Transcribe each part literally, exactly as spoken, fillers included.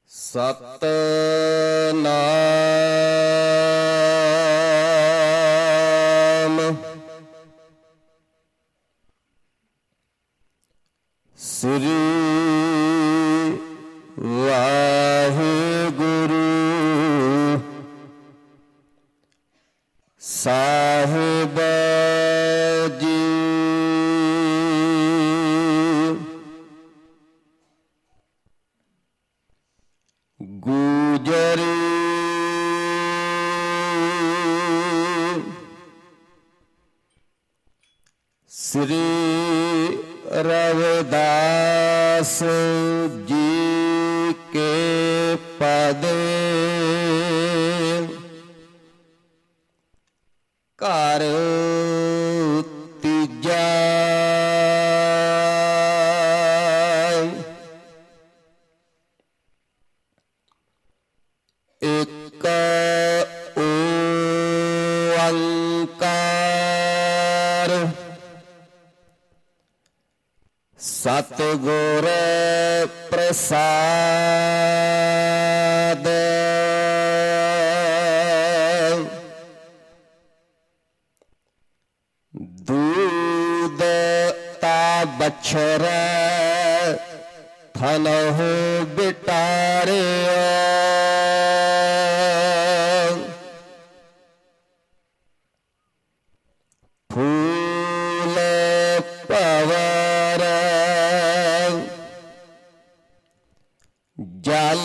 सतनाम श्री वाहिगुरु साहिब जी। गुजरी श्री रविदास जी के पद कर तीजा एक ओंकार सतगुर प्रसाद। दूध ता बछरा थनहु बिटारे फूल पवर जल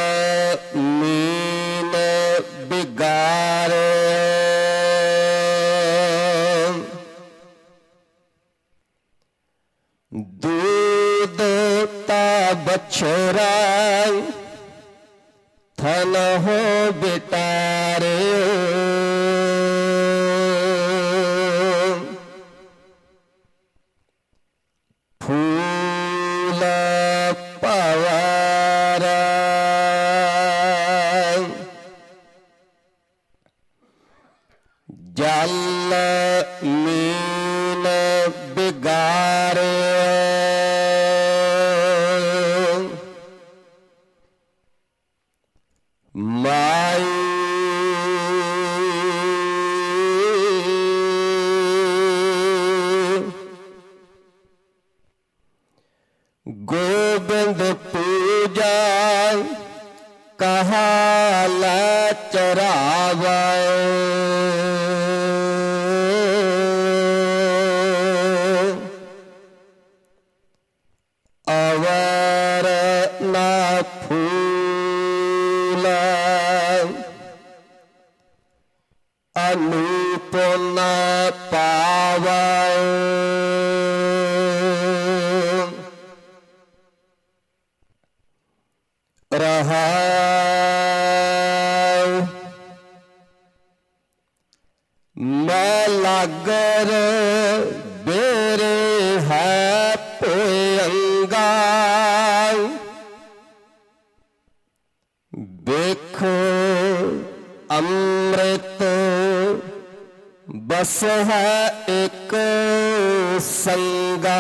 मीन बिगारे दूध ता बछरा थनहु बिटारे फूल पवार जल मीन बिगारे माई गोविंद पूजा कहा ला चरावा अवर ना फूल अनूप न पावा रहा मैं लागर बेरे है पोयंगा देखो अमृत बस है एक संगा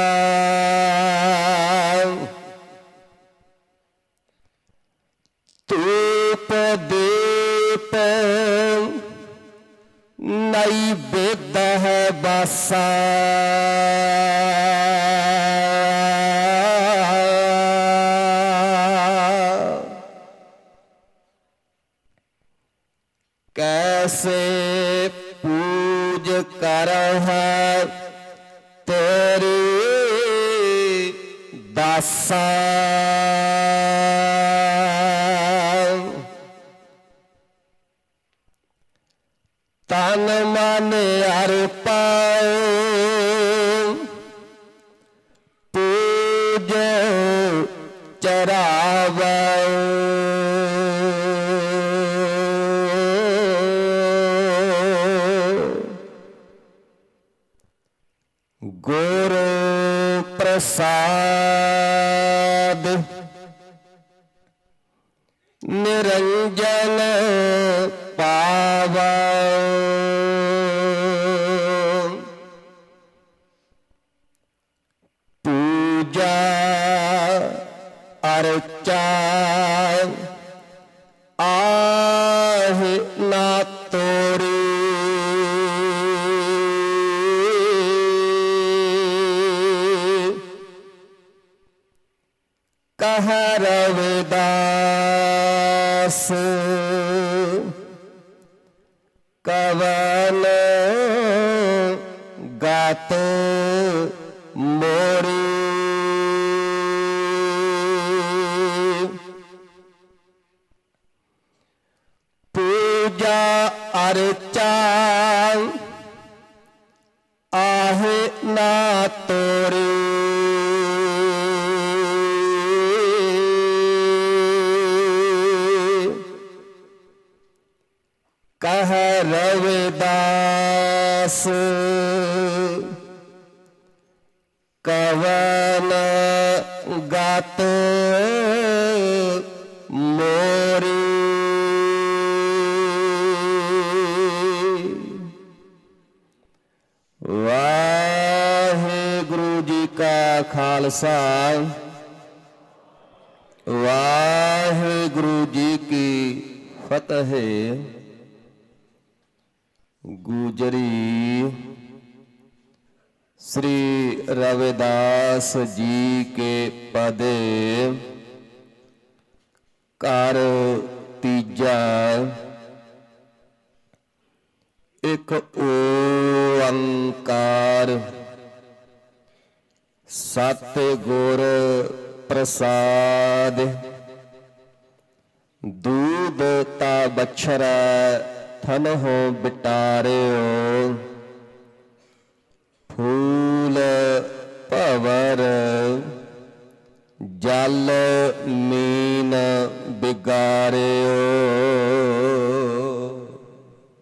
तूप दीप नैवेद्य है बसा कैसे पूज कर है तेरी दासा तन मन अर्पण पूज चरावा गुरु प्रसाद निरंजन पावा पूजा अर्चा आहे ना तोरी। कह रविदास कवन गात मोरी। पूजा अर्चा आहे ना तोरी। कह रविदास कवन गात मोरी। वाहिगुरु जी का खालसा वाहिगुरु जी की फतेह। गुजरी श्री रविदास जी के पदे कर तीजा। एक ओंकार सतगुर प्रसाद। दूध ता बछरा थन हो बिटारियो। फूल भवर जल मीन बिगारियो।